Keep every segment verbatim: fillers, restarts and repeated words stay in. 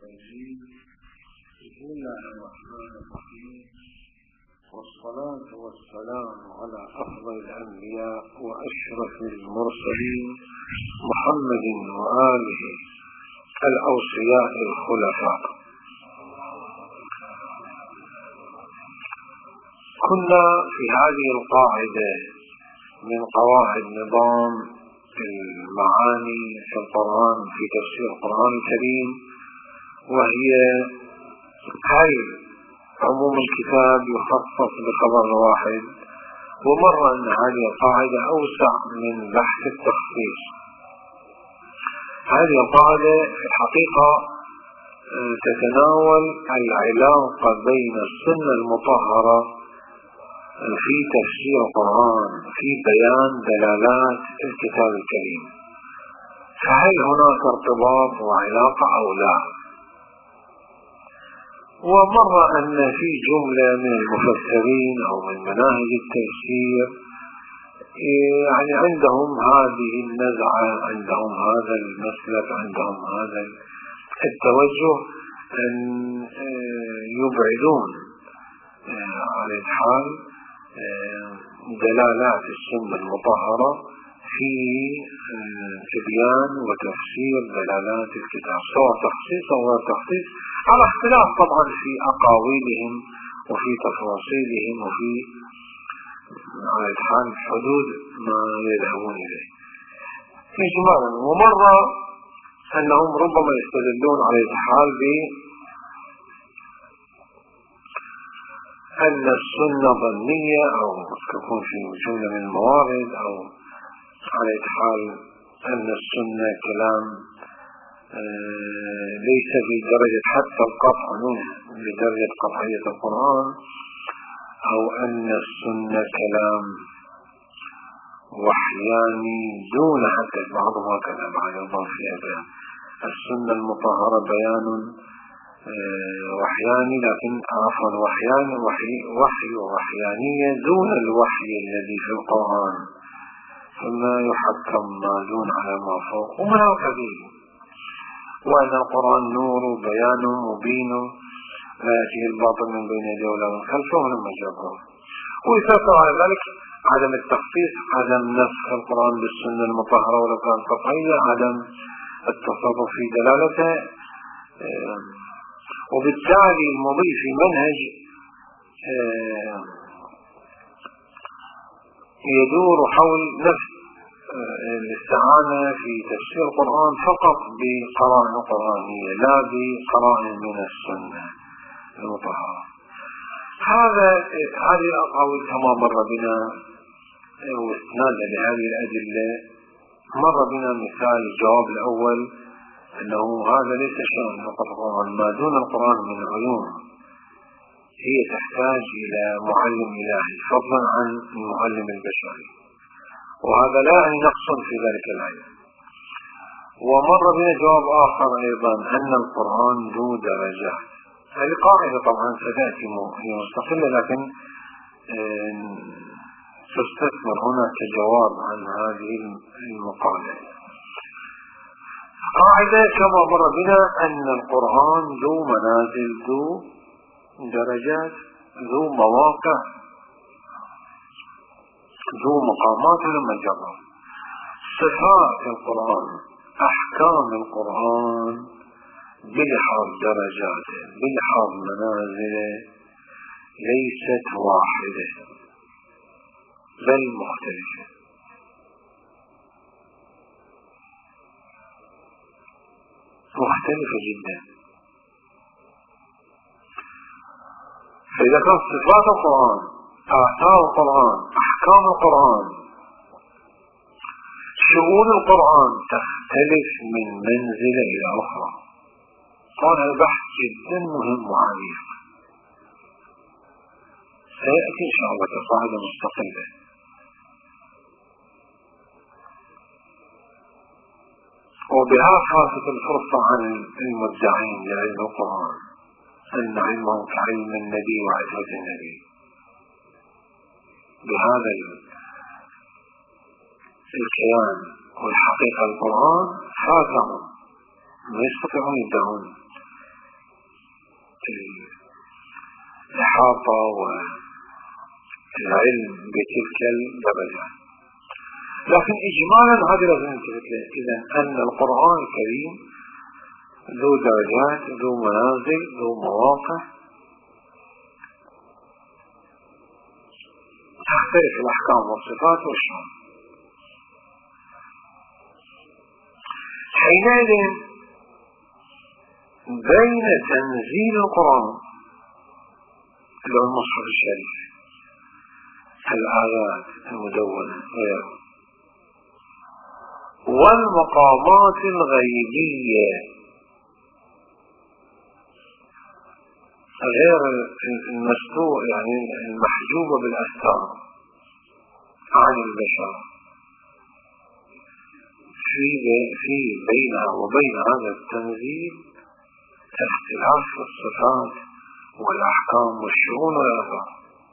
الرجيم. بسم الله الرحمن الرحيم، والصلاة والسلام على أفضل الأنبياء وأشرف المرسلين محمد وآله الأوصياء الخلفاء. كنا في هذه القاعدة من قواعد نظام المعاني في القرآن في تفسير القرآن الكريم، وهي هل عموم الكتاب يخصص بخبر واحد، ومر أن هذه القاعدة أوسع من بحث التخصيص. هذه القاعدة في الحقيقة تتناول العلاقة بين السنة المطهرة في تفسير القرآن في بيان دلالات الكتاب الكريم، فهل هناك ارتباط وعلاقة أو لا؟ ومر أن في جملة من المفسرين أو من مناهج التفسير يعني عندهم هذه النزعة، عندهم هذا المسلك، عندهم هذا التوجه أن يبعدون على الحال دلالات السنة المطهرة في تبيان وتفسير دلالات الكتاب، سواء تخصيص أو غير تخصيص، على اختلاف طبعا في أقاويلهم وفي تفاصيلهم وفي على الحال حدود ما يذهبون إليه إجمالا. ومر أنهم ربما يستدلون على الحال ب أن السنة ظنية أو تكون في جملة من الموارد، أو على حال أن السنة كلام ليس بدرجة حتى القطع بدرجة قطعية القرآن، أو أن السنة كلام وحياني دون حتى بعضهم هكذا بعد يضاف في هذا السنة المطهرة بيان وحياني، لكن عفوا وحياني وحي وحي وحيانية دون الوحي الذي في القرآن، ثم يحكم ما دون على ما فوق وما قبيل، وأن القرآن نور بيان مبين لا يأتيه الباطل من بين يديه ولا من خلفه لما جابه. ويسافر على ذلك عدم التخصيص، عدم نسخ القرآن بالسنة المطهرة ولو كانت قطعية، عدم التصرف في دلالته، وبالتالي المضي في منهج يدور حول نفس الاستعانة في تفسير القرآن فقط بقرائن قرآنية لا بقرائن من السنة المطهرة. هذا هذه الأقاويل كما مر بنا واستنادا لهذه الأدلة مر بنا مثال الجواب الأول أنه هذا ليس شأن فقط القرآن، ما دون القرآن من علوم هي تحتاج إلى معلم إلهي فضلا عن المعلم البشري، وهذا لا أن يقصر في ذلك العلم. ومر بنا جواب آخر أيضا أن القرآن ذو درجات. هذه قاعدة طبعا ستأتي هي مستقلة، لكن تستثمر هنا كجواب عن هذه المقالة. قاعدة كما مر بنا أن القرآن ذو منازل ذو درجات ذو مواقع ذو مقامات لما جرى. صفات القرآن أحكام القرآن بلحاظ درجاته بلحاظ منازله ليست واحدة بل مختلفة. مختلفة جدا. فإذا كانت صفات القرآن آثار القرآن أحكام القرآن شؤون القرآن تختلف من منزلة إلى أخرى، هذا البحث جدا مهم وعميق سيأتي إن شاء الله كقاعدة مستقلة. وبها خاصة الفرصة عن المدعين لعلم القرآن أن علمهم كعلم النبي وعزوة النبي. بهذا الكيان والحقيقة القرآن فاتهم ما يستطيعون يدعون الإحاطة والعلم بتلك الدرجات. لكن إجمالا هذا لازم ننتبه له، إذا أن القرآن الكريم ذو درجات، ذو منازل، ذو مواقع، تختلف الأحكام والصفات والشرع. حينئذ بين تنزيل القرآن اللي هو المصحف الشريف، الآيات المدونة غيره، والمقامات الغيبية غير المستور يعني المحجوبة بالأستار عن البشر، في في بينها وبين هذا التنزيل اختلاف في الصفات والأحكام والشؤون والآثار،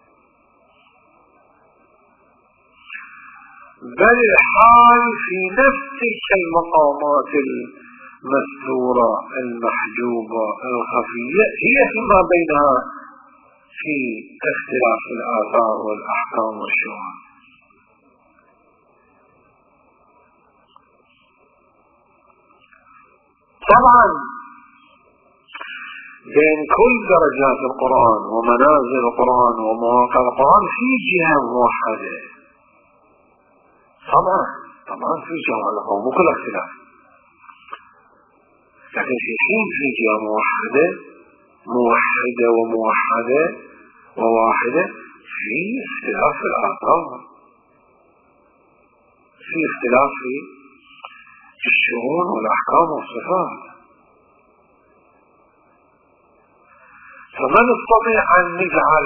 بل الحال في نفس تلك المقامات المستورة المحجوبة الخفية هي فيما بينها في اختلاف الآثار والأحكام والشؤون. طبعا بين كل درجات القرآن ومنازل القرآن ومواقع القرآن في جهة موحدة، طبعا طبعا في جهة له مو كل اختلاف، لكن في حين في جهة موحدة موحدة وموحدة وواحدة في اختلاف في الآثار، في اختلاف في الشؤون والأحكام والصفات. فما نستطيع أن نجعل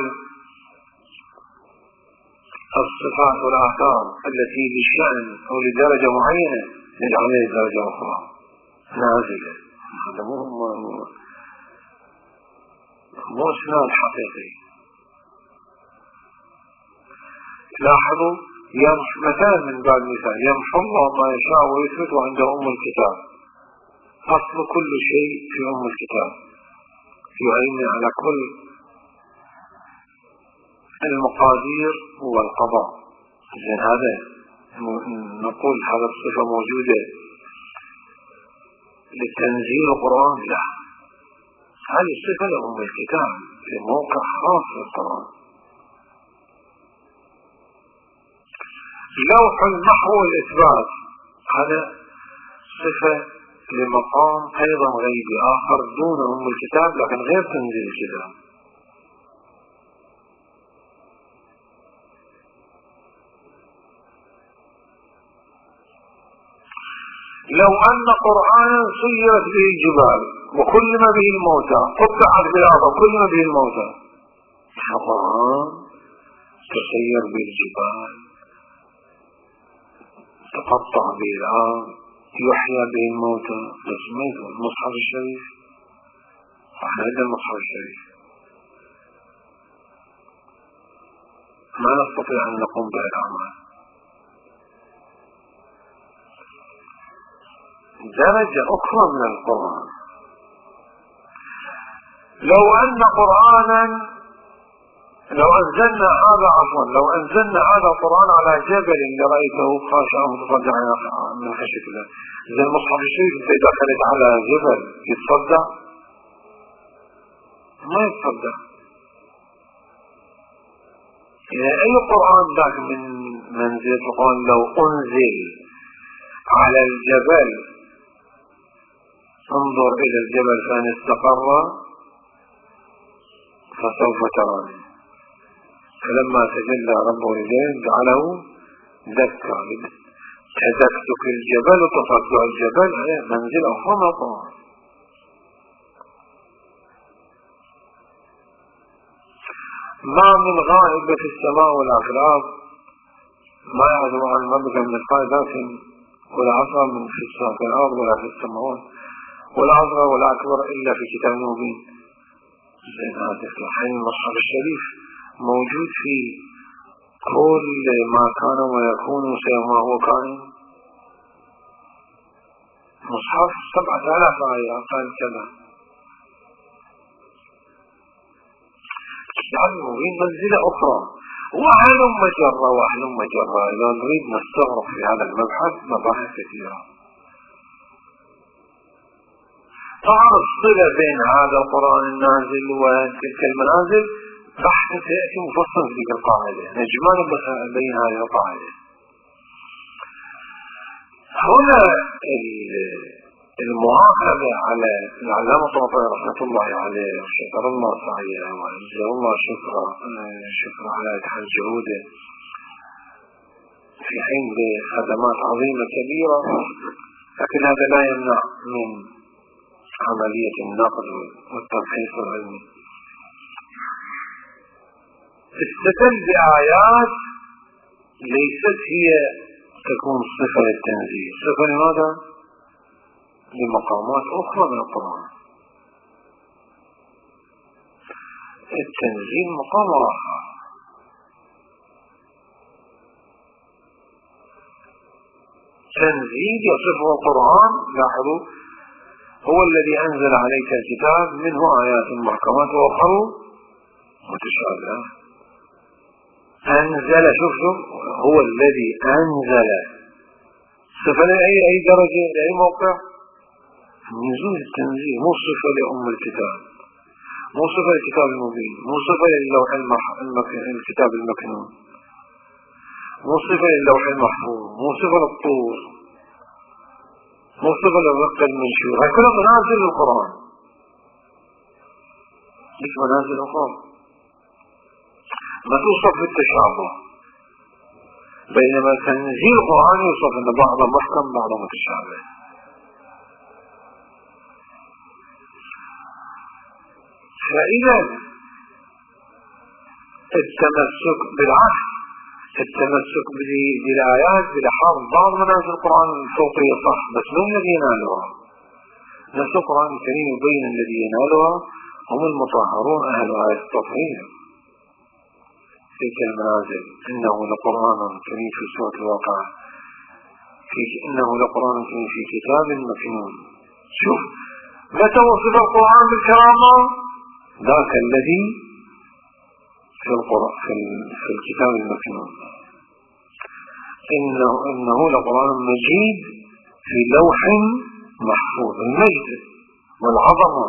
الصفات والآثار التي بشأن أو لدرجة معينة نجعلها لدرجة أخرى نازلة. هذا مو مو إسناد حقيقي. لاحظوا يمحو مثال من بعد مثال، يمحو الله ما يشاء ويثبت عنده أم الكتاب، أصل كل شيء في أم الكتاب، يعين على كل المقادير والقضاء. زين هذا نقول هذا الصفة موجودة للتنزيل القرآن؟ لا، هذه الصفة لأم الكتاب في موقع خاص للقرآن. لوح المحو والإثبات هذا صفة لمقام أيضا غيبي آخر دون أم الكتاب لكن غير تنزيل الكتاب. لو أن قرآنا سيرت به الجبال وكلم به الموتى، قطعت بالأرض وكلم به الموتى، القرآن تسير به الجبال، تقطع به الأرض، يحيى به الموتى، لسميته المصحف الشريف. هذا المصحف الشريف ما نستطيع أن نقوم به الأعمال. درجة أخرى من القرآن، لو أن قرآنا لو أنزلنا هذا عفوا لو أنزلنا هذا القرآن على جبل لرأيته خاشعا متصدعا من خشية الله. إذا المصحف الشريف إذا دخلت على جبل يتصدع؟ ما يتصدع. إذا أي قرآن ذاك من منزل القرآن لو أنزل على الجبل، انظر إلى الجبل فإن استقر فسوف تراني، فلما تجلى ربه للجبل جعله دكا، كدكتك الجبل وتصدع الجبل، هي منزل أخرى من القرآن. ما من غائب في السماء ولا في الأرض، ما يعزم عن ربك من مثقال ذرة ولا أصغر من في السماء في الأرض ولا في السماوات ولا أصغر ولا أكبر إلا في كتاب مبين. زين هذا الحين المصحف الشريف موجود في كل ما كان ويكون وما هو كائن. مصحف سبعة آلاف آية قال كذا. المبين منزلة أخرى. وهلم جرى وهلم جرى إذا نريد نستغرق في هذا المبحث مباحث كثيرة. طبعا الصلة بين هذا القرآن النازل وتلك المنازل بحث سيأتي مفصل في تلك القاعدة، نجمان بين هذه القاعدة. هنا المعاقبة على العلامة الطبري رحمة الله عليه وشكر الله سعيه وجزاه الله شكرا شكرا على إتحاد جهوده في حين بخدمات عظيمة كبيرة، لكن هذا لا يمنع من عملية النقد والتلخيص العلمي. استدل بآيات ليست هي تكون صفة للتنزيل، صفة لماذا؟ لمقامات أخرى من القرآن. التنزيل مقام آخر. تنزيل يصفه القرآن، لاحظوا، هو الذي أنزل عليك الكتاب منه آيات محكمات وأخر متشابهات. أنزل، شوف شوف، هو الذي أنزل. صفة لأي أي درجة لأي موقع؟ نزول التنزيل، مو صفة لأم الكتاب، مو صفة للكتاب المبين، مو صفة للوح الكتاب المكنون، مو صفة للوح المحفوظ، مو صفة للطور، مو صفة للرق المنشور. هاي كلها منازل القرآن، مش منازل أخرى ما توصف بالتشابه، بينما تنزيل القرآن يوصف أن بعضه محكم بعضه متشابه. فإذا التمسك بالعكس، التمسك بالآيات بلحاظ بعض منازل القرآن الفوقية صح، بس من الذي ينالها؟ نفس القرآن الكريم يبين الذي ينالها هم المطهرون أهل آية التطهير. تلك المنازل إنه لقرآن كريم في سورة الواقع، في إنه لقرآن كريم في كتاب مكنون. شوف متى وصف القرآن بالكرامة؟ ذاك الذي في القرآن في, في الكتاب المكنون. إنه, إنه لقرآن مجيد في لوح محفوظ. المجد والعظمة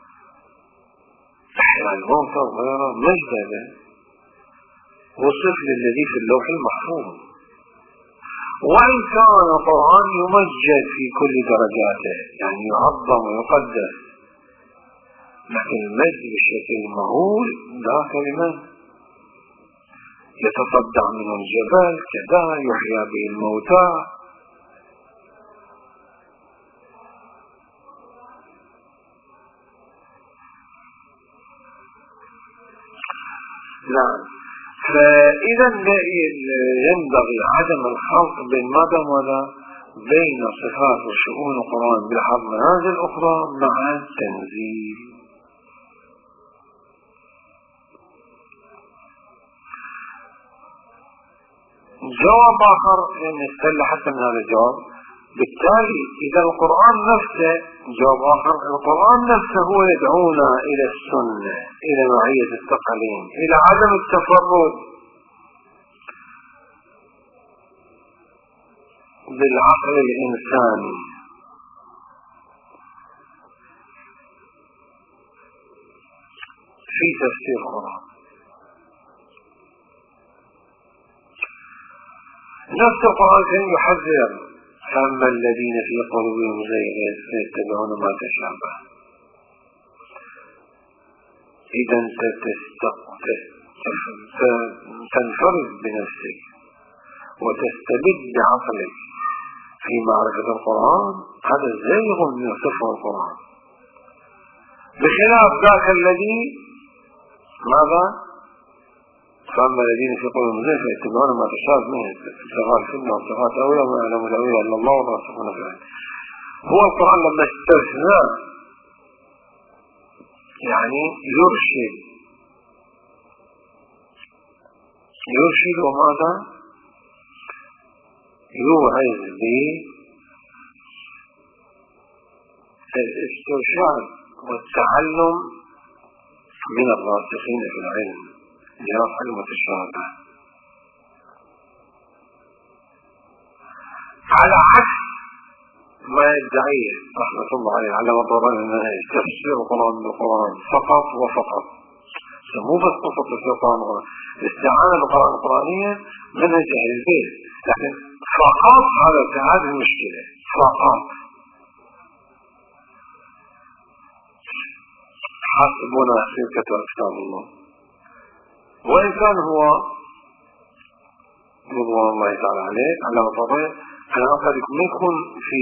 أحياء الموتى وغيره مجد هذا وصف للذي في اللوح المحفوظ. وإن كان القرآن يمجد في كل درجاته، يعني يعظم ويقدس، لكن المجد بالشكل المهول ذاك لمن يتصدع من الجبال كذا، يحيى به الموتى. نعم. فإذا ينبغي عدم الخلط بين ماذا وماذا، بين صفات وشؤون القرآن بلحاظ منازل أخرى مع التنزيل. جواب آخر نستدل حتى من هذا الجواب. بالتالي إذا القرآن نفسه، جواب آخر، القرآن نفسه هو يدعونا إلى السنة، إلى معية الثقلين، إلى عدم التفرد بالعقل الإنساني. في تفسير القرآن نفس القرآن كان يحذر: فأما الذين في قلوبهم زيغ فيتبعون ما تشابه. إذا تنفرد بنفسك وتستبد بعقلك في معرفة القرآن، هذا زيغ من صفة القرآن، بخلاف ذاك الذي ماذا؟ فأما الذين في قلوبهم زيغ فيتبعون ما تشابه منه ابتغاء الفتنة وابتغاء تأويله وما يعلم تأويله إلا الله والراسخون في العلم. هو القرآن لما استثنى يعني يرشد يرشد وماذا؟ يوعظ بالاسترشاد والتعلم من الراسخين في العلم. لرفع المتشابه، على عكس ما يدعيه رحمة الله عليه على مدار المنهج تفسير القرآن بالقرآن فقط وفقط. مو بس قصة تفسير القرآن بالقرآن، الاستعانة بالقرآن القرآنية منهج أهل البيت، لكن فقط هذا هذه المشكلة فقط. حسبنا شركة كتاب الله، وإن كان هو رضوان الله تعالى عليه على وطبعه أنا أقول لكم يكون في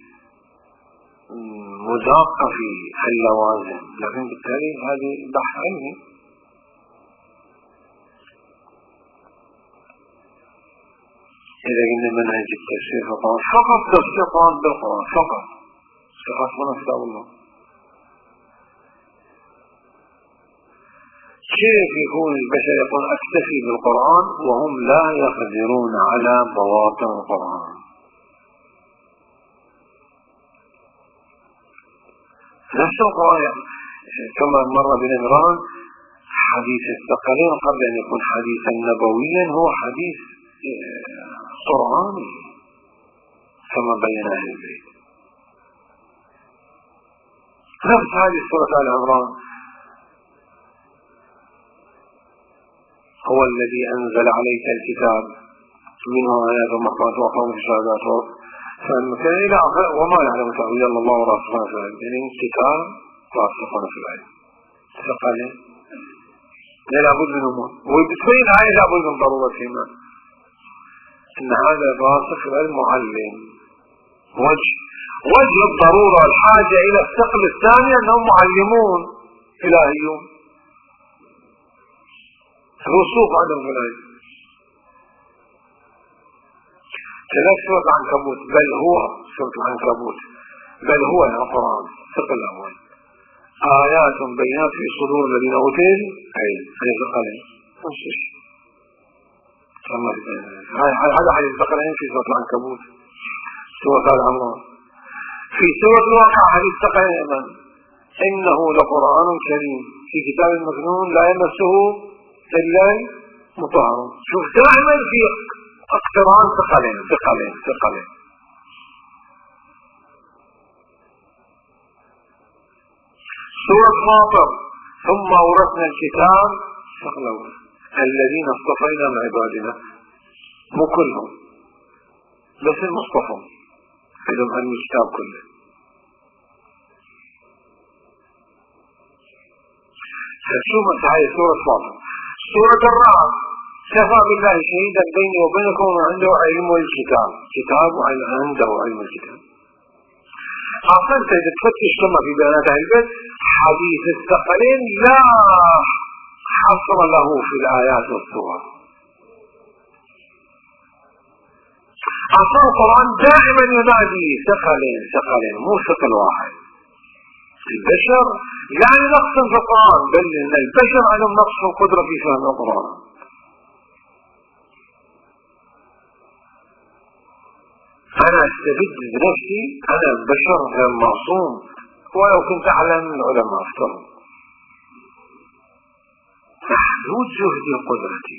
مداقة في اللوازم، لكن بالتالي هذه بحث علمي. إذا قلنا منهج التفسير فقط فقط تفسير القرآن بالقرآن فقط، حسبنا كتاب الله، كيف يكون البشر يقول أكتفي بالقرآن وهم لا يقدرون على بواطن القرآن؟ نفس القرآن كما مر بنا حديث الثقلين قبل أن يكون حديثا نبويا هو حديث قرآني كما بين أهل البيت. نفس هذه سورة آل عمران هو الذي أنزل عليك الكتاب منه آيات محكمات وأحكام متشابهات فالمكان إلى آخره وما يعلم تأويل إلا الله ورسوله في العلم، يعني كتاب راسخون في العلم ثقلين لا لابد منهم، وبتبين هاي لابد من ضرورتهما إن هذا راسخ في العلم معلم. وجه وجه الضرورة الحاجة إلى الثقل الثاني أنهم معلمون إلهيون رسوخ عدم العلم. ثلاث سورة العنكبوت بل هو سورة العنكبوت بل هو القرآن ثقل الأول آيات بينات في صدور الذين أوتوا العلم هذه ثقلين هذا حديث ثقلين في سورة العنكبوت. سورة آل عمران في سورة الواقع حديث ثقلين أيضا إنه لقرآن كريم في كتاب مكنون لا يمسه إلا مطهر. شوف دائما في اقتران ثقلين ثقلين ثقلين. سورة فاطر ثم أورثنا الكتاب فاغلوا الذين اصطفينا من عبادنا، مو كلهم بس المصطفى لهم عن الكتاب كله. شو هاي سورة فاطر. سورة الرعد كفى بالله شهيدا بيني وبينكم وعنده علم الكتاب كتاب عنده علم الكتاب. أصلا إذا تفتش ثم في بيانات أهل البيت حديث الثقلين لا حصر له في الآيات والسور. أصلا القرآن دائما ينادي ثقلين ثقلين مو ثقل واحد. البشر يعني نقص في القرآن بل إن البشر عندهم نقص في القدرة في فهم القرآن. أنا أستفيد بنفسي أنا بشر غير معصوم ولو كنت أعلم من العلماء أفترض محدود جهدي وقدرتي.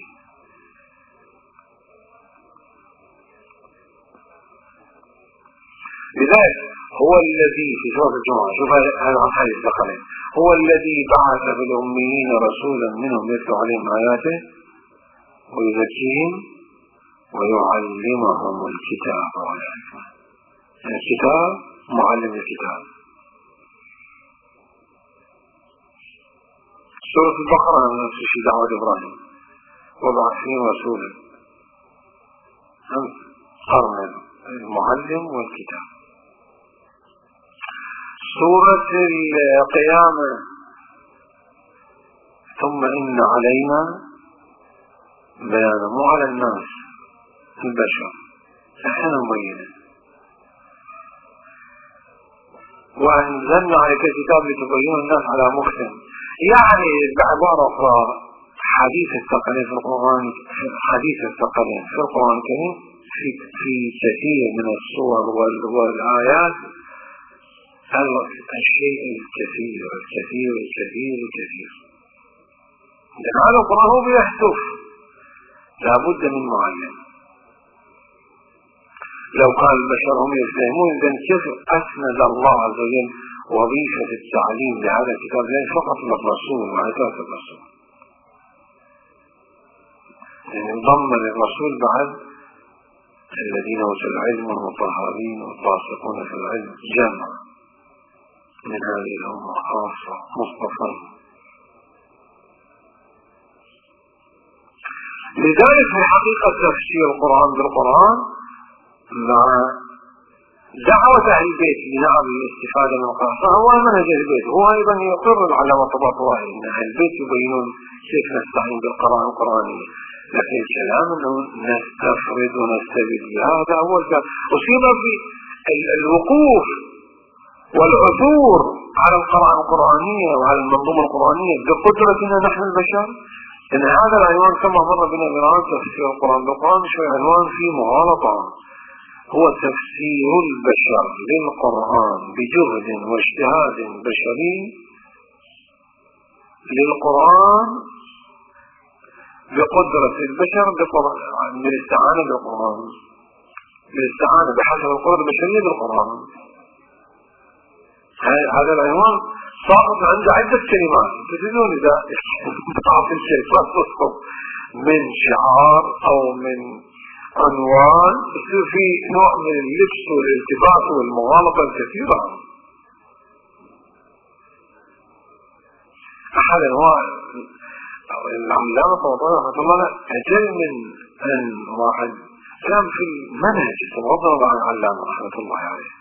لذلك هو الذي في سورة الجمعة شوف هذا الحديث دخله هو الذي بعث في الأميين رسولا منهم يتلو عليهم آياته ويزكيهم ويعلمهم الكتاب والحكمة. الكتاب معلم الكتاب. سورة البقرة نفس في دعوة إبراهيم وبعث فيهم رسولا قرن المعلم والكتاب. سورة القيامة ثم إن علينا بيانا مو على الناس البشر احنا مبينة وأنزلنا عليك الكتاب لتبين الناس على مختم. يعني بعبارة أخرى حديث الثقلين في القرآن حديث الثقلين في القرآن الكريم في, في كثير من الصور والآيات الشيء الكثير الكثير الكثير الكثير لأن هذا القرآن هو بيحتف، لابد من معلم. لو كان البشر هم يفهمون إذن كيف أسند الله عز وجل وظيفة التعليم لهذا الكتاب ليس فقط للرسول وعتاة الرسول، يعني انضم للرسول بعد الذين أوتوا العلم والمطهرين والراسخون في العلم جمع من هذه الأمة خاصة مصطفين. لذلك في حقيقة تفسير القرآن بالقرآن مع دعوة أهل البيت لنعم الاستفادة من القرآن هو منهج البيت، هو أيضا يقر على وطبات واحد أن أهل البيت يبينون كيف نستعين بالقرآن القرآنية، لكن الكلام أنه نستفرد ونستبد هذا أول كلام. أصيب بالوقوف والعثور على القرآن القرآنية وعلى المنظومة القرآنية بقدرتنا نحن البشر، إن هذا العنوان كما مر بنا مرارا تفسير القرآن بالقرآن شوي عنوان فيه مغالطة، هو تفسير البشر للقرآن بجهد واجتهاد بشري للقرآن بقدرة البشر بالاستعانة بالقرآن، بالاستعانة بحسب القدرة البشرية بالقرآن. هذا العنوان ساقط عند عدة كلمات تجدون إذا تعطي الشيء تسقط من شعار أو من عنوان يصير في نوع من اللبس والالتباس والمغالطة الكثيرة. أحد أنواع العلامة طبعا رحمة الله أجل من أن واحد كان في المنهج تغضب عن العلامة رحمة الله عليه،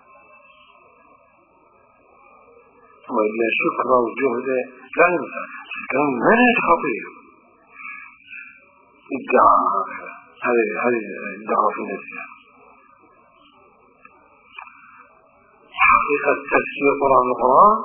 وإلا شكر وجهد لا ينسى، كان منهج خطير ادعى هذه هذه الدعوة في نفسها. حقيقة تفسير القرآن القرآن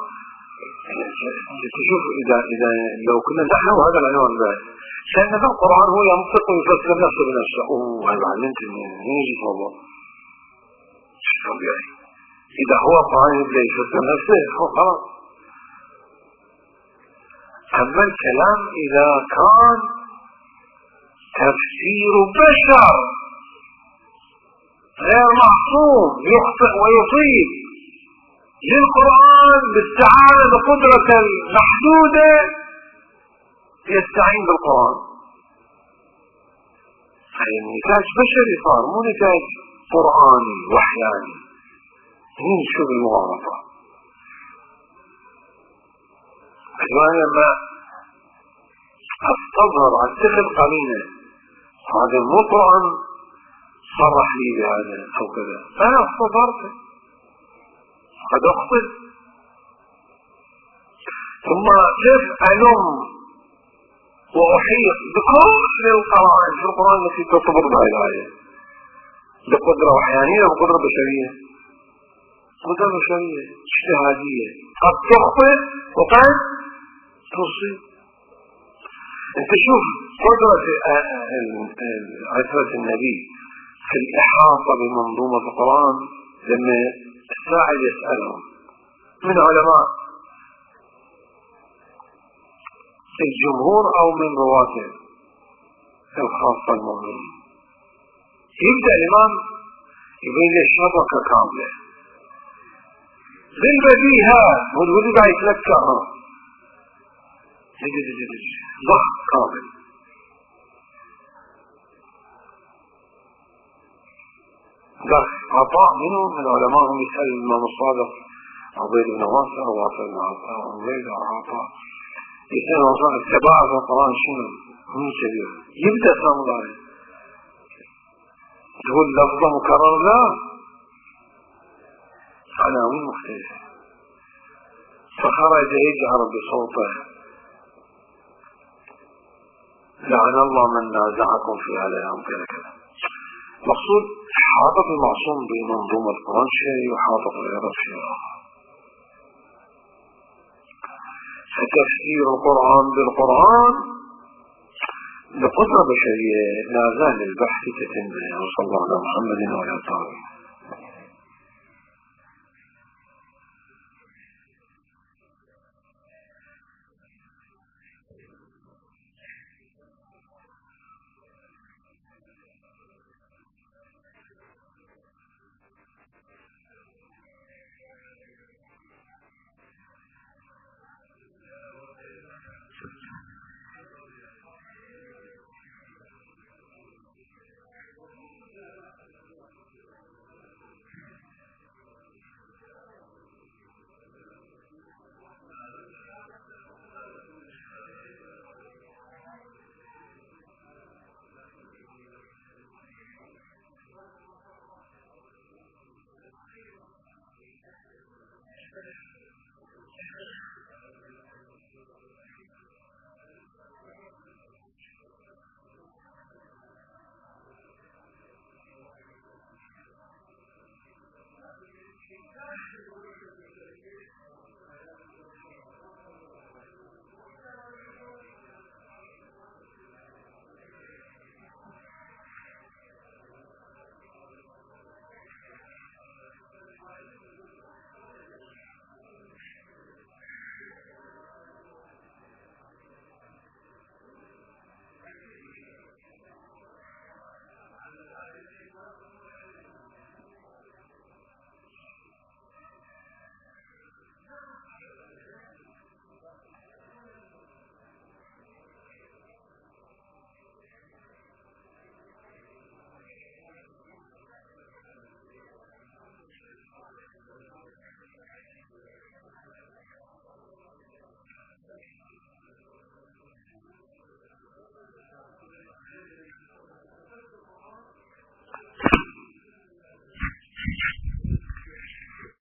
تشوف إذا إذا لو كنا نحن هذا العنوان ذا كان هذا القرآن هو ينطق ويفسر نفسه بنفسه. أوه هذا علمت من يجي والله طبيعي. إذا هو القرآن يبدأ يفسر نفسه هو خلاص. أما الكلام إذا كان تفسير بشر غير معصوم يخطئ ويصيب للقرآن باستعانة بقدرة المحدودة يستعين بالقرآن، هذا نتاج بشري صار مو نتاج قرآني وحياني. هين شو المغالطة أجوان لما أستظهر أتخذ قليلا هذا مو قرآن صرح لي بهذا أو كذا، أنا استظهرت قد أخطئ. ثم كيف ألم وأحيط بكل القرآن في القرآن التي تطبق بها الآية بقدرة وحيانية وقدرة بشرية، قدرة بشرية اجتهادية قد تخطئ وقد تصيب. انت شوف قدرة عثرة النبي في الإحاطة بمنظومة القرآن لما الساعد يسألهم من علماء الجمهور أو من رواتب الخاصة المؤمنين، يبدأ الإمام يبين لي الشبكة كاملة بالبديهات والولي بقى يتلكها ضغط كامل. ضغط عطاء منه من علمائهم يسأل الإمام الصادق عبيد بن واصع وواصع بن عطاء وعبيد عطاء يسأل وصال التباع في القرآن شنو من كبير، يبدأ سامدار تقول لفظة مكرر لا عناوين مختلفة، فخرج يجهر بصوته لعن الله من نازعكم في عليهم كذا كذا. مقصود حاطط المعصوم بمنظومة القرآن شيء وحاطط غيره شيء آخر. فتفسير القرآن بالقرآن بقدرة بشرية لا زال البحث تتم. وصلى الله على محمد وعلى آله.